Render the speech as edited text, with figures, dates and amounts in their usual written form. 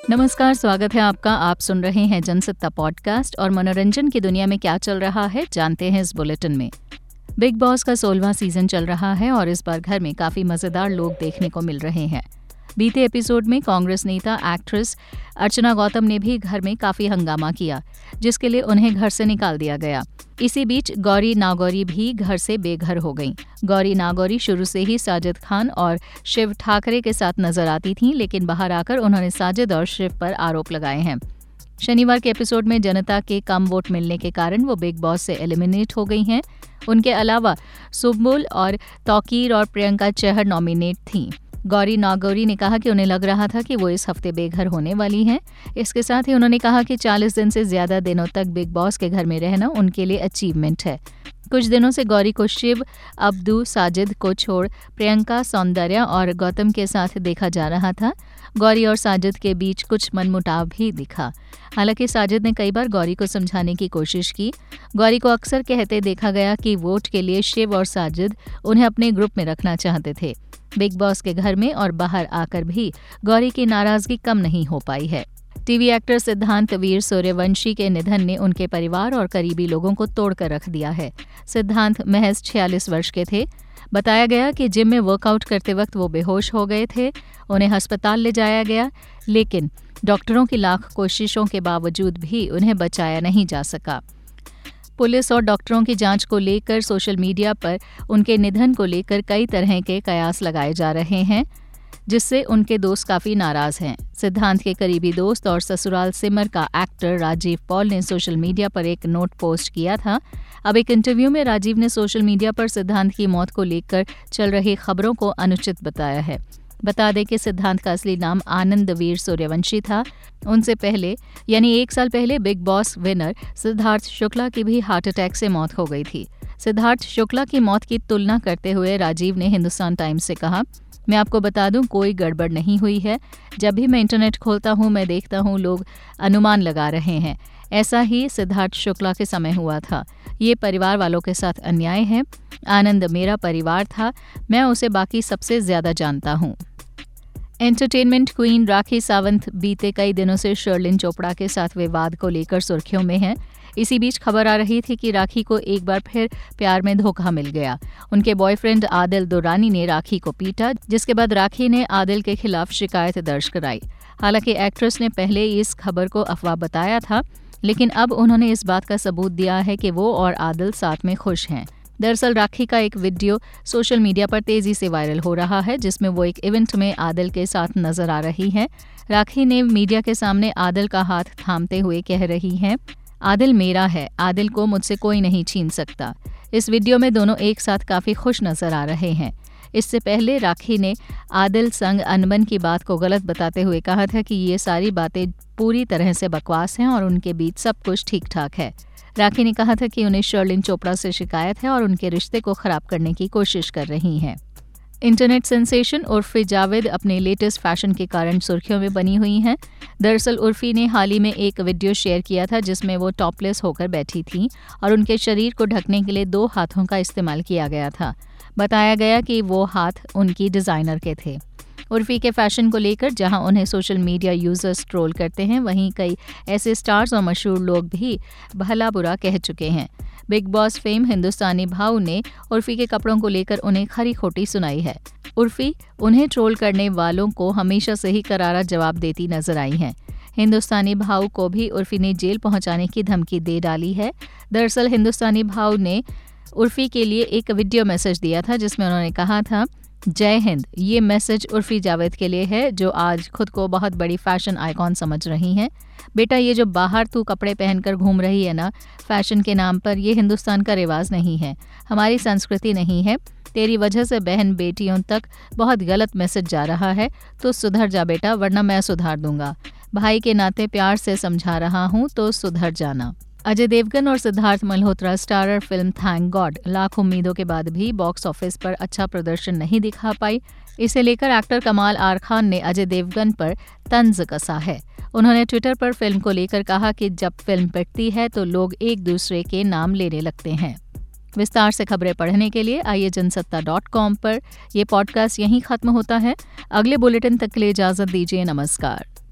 नमस्कार, स्वागत है आपका। आप सुन रहे हैं जनसत्ता पॉडकास्ट और मनोरंजन की दुनिया में क्या चल रहा है जानते हैं इस बुलेटिन में। बिग बॉस का 16वां सीजन चल रहा है और इस बार घर में काफी मजेदार लोग देखने को मिल रहे हैं। बीते एपिसोड में कांग्रेस नेता एक्ट्रेस अर्चना गौतम ने भी घर में काफी हंगामा किया, जिसके लिए उन्हें घर से निकाल दिया गया। इसी बीच गौरी नागौरी भी घर से बेघर हो गईं। गौरी नागौरी शुरू से ही साजिद खान और शिव ठाकरे के साथ नजर आती थीं, लेकिन बाहर आकर उन्होंने साजिद और शिव पर आरोप लगाए हैं। शनिवार के एपिसोड में जनता के कम वोट मिलने के कारण वो बिग बॉस से एलिमिनेट हो गई हैं। उनके अलावा सुम्बुल और तौकीर और प्रियंका चहर नॉमिनेट थीं। गौरी नागौरी ने कहा कि उन्हें लग रहा था कि वो इस हफ्ते बेघर होने वाली हैं। इसके साथ ही उन्होंने कहा कि 40 दिन से ज्यादा दिनों तक बिग बॉस के घर में रहना उनके लिए अचीवमेंट है। कुछ दिनों से गौरी को शिव, अब्दू, साजिद को छोड़ प्रियंका, सौंदर्या और गौतम के साथ देखा जा रहा था। गौरी और साजिद के बीच कुछ मनमुटाव भी दिखा। हालांकि साजिद ने कई बार गौरी को समझाने की कोशिश की। गौरी को अक्सर कहते देखा गया कि वोट के लिए शिव और साजिद उन्हें अपने ग्रुप में रखना चाहते थे। बिग बॉस के घर में और बाहर आकर भी गौरी की नाराजगी कम नहीं हो पाई है। टीवी एक्टर सिद्धांत वीर सूर्यवंशी के निधन ने उनके परिवार और करीबी लोगों को तोड़कर रख दिया है। सिद्धांत महज 46 वर्ष के थे। बताया गया कि जिम में वर्कआउट करते वक्त वो बेहोश हो गए थे। उन्हें अस्पताल ले जाया गया, लेकिन डॉक्टरों की लाख कोशिशों के बावजूद भी उन्हें बचाया नहीं जा सका। पुलिस और डॉक्टरों की जांच को लेकर सोशल मीडिया पर उनके निधन को लेकर कई तरह के कयास लगाए जा रहे हैं, जिससे उनके दोस्त काफी नाराज हैं। सिद्धांत के करीबी दोस्त और ससुराल सिमर का एक्टर राजीव पॉल ने सोशल मीडिया पर एक नोट पोस्ट किया था। अब एक इंटरव्यू में राजीव ने सोशल मीडिया पर सिद्धांत की मौत को लेकर चल रही खबरों को अनुचित बताया है। बता दें कि सिद्धांत का असली नाम आनंद वीर सूर्यवंशी था। उनसे पहले यानी 1 साल पहले Bigg Boss winner Siddharth Shukla की भी हार्ट अटैक से मौत हो गई थी। सिद्धार्थ शुक्ला की मौत की तुलना करते हुए राजीव ने हिंदुस्तान टाइम्स से कहा, मैं आपको बता दूं, कोई गड़बड़ नहीं हुई है। जब भी मैं इंटरनेट खोलता हूं, मैं देखता हूं लोग अनुमान लगा रहे हैं। ऐसा ही सिद्धार्थ शुक्ला के समय हुआ था। ये परिवार वालों के साथ अन्याय है। आनंद मेरा परिवार था, मैं उसे बाकी सबसे ज्यादा जानता हूँ। एंटरटेनमेंट क्वीन राखी सावंत बीते कई दिनों से शर्लिन चोपड़ा के साथ विवाद को लेकर सुर्खियों में हैं। इसी बीच खबर आ रही थी कि राखी को एक बार फिर प्यार में धोखा मिल गया। उनके बॉयफ्रेंड आदिल दुरानी ने राखी को पीटा, जिसके बाद राखी ने आदिल के खिलाफ शिकायत दर्ज कराई। हालांकि एक्ट्रेस ने पहले इस खबर को अफवाह बताया था, लेकिन अब उन्होंने इस बात का सबूत दिया है कि वो और आदिल साथ में खुश हैं। दरअसल राखी का एक वीडियो सोशल मीडिया पर तेजी से वायरल हो रहा है, जिसमें वो एक इवेंट में आदिल के साथ नजर आ रही हैं। राखी ने मीडिया के सामने आदिल का हाथ थामते हुए कह रही हैं, आदिल मेरा है, आदिल को मुझसे कोई नहीं छीन सकता। इस वीडियो में दोनों एक साथ काफी खुश नजर आ रहे हैं। इससे पहले राखी ने आदिल संग अनबन की बात को गलत बताते हुए कहा था कि ये सारी बातें पूरी तरह से बकवास हैं और उनके बीच सब कुछ ठीक ठाक है। राखी ने कहा था कि उन्हें शर्लिन चोपड़ा से शिकायत है और उनके रिश्ते को खराब करने की कोशिश कर रही हैं। इंटरनेट सेंसेशन उर्फी जावेद अपने लेटेस्ट फैशन के कारण सुर्खियों में बनी हुई हैं। दरअसल उर्फी ने हाल ही में एक वीडियो शेयर किया था, जिसमें वो टॉपलेस होकर बैठी थीं और उनके शरीर को ढकने के लिए 2 हाथों का इस्तेमाल किया गया था। बताया गया कि वो हाथ उनकी डिजाइनर के थे। उर्फी के फैशन को लेकर जहां उन्हें सोशल मीडिया यूजर्स ट्रोल करते हैं, वहीं कई ऐसे स्टार्स और मशहूर लोग भी भला बुरा कह चुके हैं। बिग बॉस फेम हिंदुस्तानी भाऊ ने उर्फी के कपड़ों को लेकर उन्हें खरी खोटी सुनाई है। उर्फी उन्हें ट्रोल करने वालों को हमेशा से ही करारा जवाब देती नजर आई हैं। हिंदुस्तानी भाऊ को भी उर्फी ने जेल पहुंचाने की धमकी दे डाली है। दरअसल हिंदुस्तानी भाऊ ने उर्फी के लिए एक वीडियो मैसेज दिया था, जिसमें उन्होंने कहा था, जय हिंद। ये मैसेज उर्फी जावेद के लिए है, जो आज खुद को बहुत बड़ी फैशन आइकॉन समझ रही हैं। बेटा, ये जो बाहर तू कपड़े पहनकर घूम रही है ना फैशन के नाम पर, ये हिंदुस्तान का रिवाज नहीं है, हमारी संस्कृति नहीं है। तेरी वजह से बहन बेटियों तक बहुत गलत मैसेज जा रहा है, तो सुधर जा बेटा, वरना मैं सुधार दूंगा। भाई के नाते प्यार से समझा रहा हूँ, तो सुधर जाना। अजय देवगन और Siddharth Malhotra starrer film thank God lakh उम्मीदों के बाद भी बॉक्स ऑफिस पर अच्छा प्रदर्शन नहीं दिखा पाई। इसे लेकर एक्टर कमाल आर खान ने अजय देवगन पर तंज कसा है। उन्होंने ट्विटर पर फिल्म को लेकर कहा कि जब फिल्म पिटती है तो लोग एक दूसरे के नाम लेने लगते हैं। विस्तार से खबरें पढ़ने के लिए आइए जनसत्ता.com पर। यह पॉडकास्ट यहीं खत्म होता है। अगले बुलेटिन तक के लिए इजाजत दीजिए। नमस्कार।